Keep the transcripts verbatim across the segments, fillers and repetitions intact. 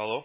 Алло.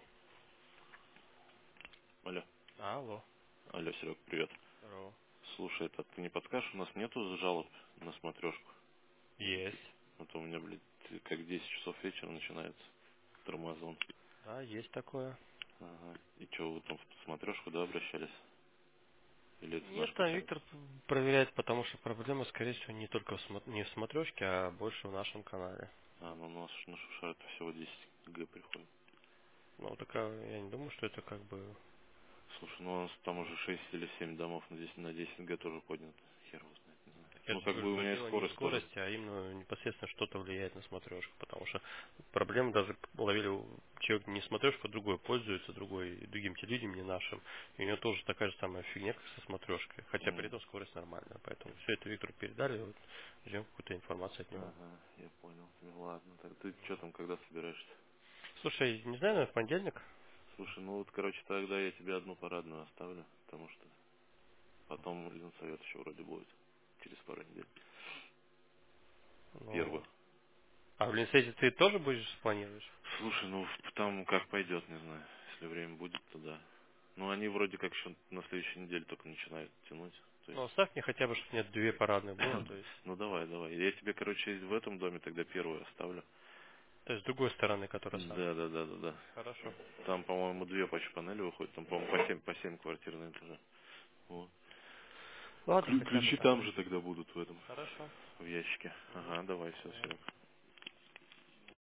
Алло. Алло. Алло, Серег, привет. Здорово. Слушай, это ты не подскажешь, у нас нету жалоб на смотрешку? Есть. А то у меня, блядь, как десять часов вечера начинается тормозон. Да, есть такое. Ага. И что, вы там в смотрешку, да, обращались? Или это Нет, наш там какой-то? Виктор проверяет, потому что проблема, скорее всего, не только в смо- не в смотрешке, а больше в нашем канале. А, ну у нас на шушер это всего десять г приходит. Ну, такая, я не думаю, что это как бы... Слушай, ну у нас там уже шесть или семь домов на десять на десять г тоже поднято. Хер его знает, не знаю. Так я Ну, же как говорю, бы у что меня и дело не в скорость тоже. скорости, а именно непосредственно что-то влияет на смотрешку. Потому что проблема даже ловили, у- человек не смотрешку, а другой пользуется, другой, другим телевидением, не нашим. И у него тоже такая же самая фигня, как со смотрешкой. Хотя при М. этом скорость нормальная. Поэтому все это Виктору передали, вот, ждем какую-то информацию от него. Ага, я понял. Ну ладно, так ты что там, когда собираешься? Слушай, не знаю, наверное, в понедельник. Слушай, ну вот, короче, тогда я тебе одну парадную оставлю, потому что потом Ленсовет еще вроде будет через пару недель. Ну, Первую. а в Линсете ты тоже будешь планируешь? Слушай, ну там как пойдет, не знаю. Если время будет, то да. Ну они вроде как еще на следующей неделе только начинают тянуть. То Ну, есть. оставь мне хотя бы, чтобы нет две парадных было, то есть, Ну давай, давай. Я тебе, короче, в этом доме тогда первую оставлю. то есть с другой стороны, которая самая. Да, да, да, да, да. Хорошо. Там, по-моему, две почти панели выходят. Там, по-моему, по семь, по семь квартир на этаже. Вот. Ладно, Ключ- хотя бы Ключи так. там же тогда будут в этом, Хорошо. в ящике. Угу. Ага, давай, все, Давай. все.